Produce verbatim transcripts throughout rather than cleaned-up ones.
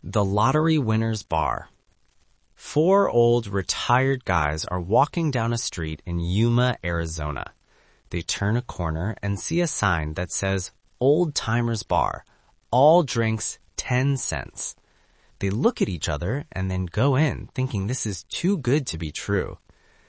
The Lottery Winner's Bar. Four old retired guys are walking down a street in Yuma, Arizona. They turn a corner and see a sign that says Old Timer's Bar. All drinks ten cents. They look at each other and then go in, thinking this is too good to be true.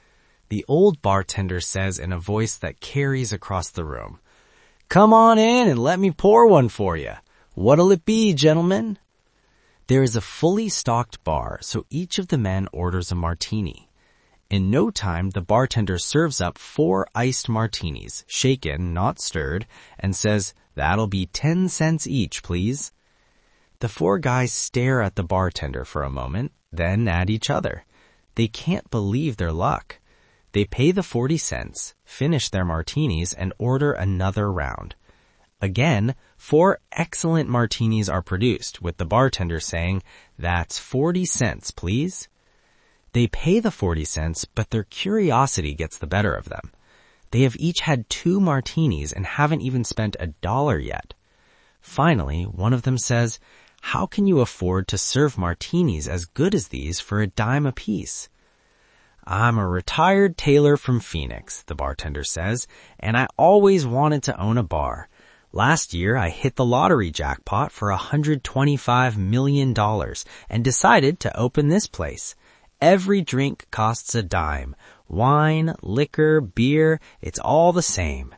The old bartender says in a voice that carries across the room, "Come on in and let me pour one for you. What'll it be, gentlemen?" There is a fully stocked bar, so each of the men orders a martini. In no time, the bartender serves up four iced martinis, shaken, not stirred, and says, "That'll be ten cents each, please." The four guys stare at the bartender for a moment, then at each other. They can't believe their luck. They pay the forty cents, finish their martinis, and order another round. Again, four excellent martinis are produced, with the bartender saying, "That's forty cents, please." They pay the forty cents, but their curiosity gets the better of them. They have each had two martinis and haven't even spent a dollar yet. Finally, one of them says, "How can you afford to serve martinis as good as these for a dime apiece?" "I'm a retired tailor from Phoenix," the bartender says, "and I always wanted to own a bar. Last year, I hit the lottery jackpot for one hundred twenty-five million dollars and decided to open this place. Every drink costs a dime. Wine, liquor, beer, it's all the same."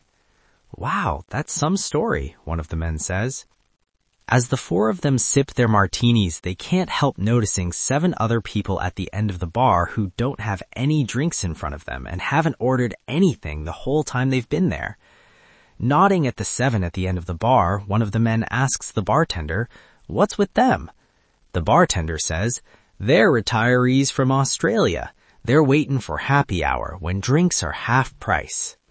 "Wow, that's some story," one of the men says. As the four of them sip their martinis, they can't help noticing seven other people at the end of the bar who don't have any drinks in front of them and haven't ordered anything the whole time they've been there. Nodding at the seven at the end of the bar, one of the men asks the bartender, "What's with them?" The bartender says, "They're retirees from Australia. They're waiting for happy hour when drinks are half price."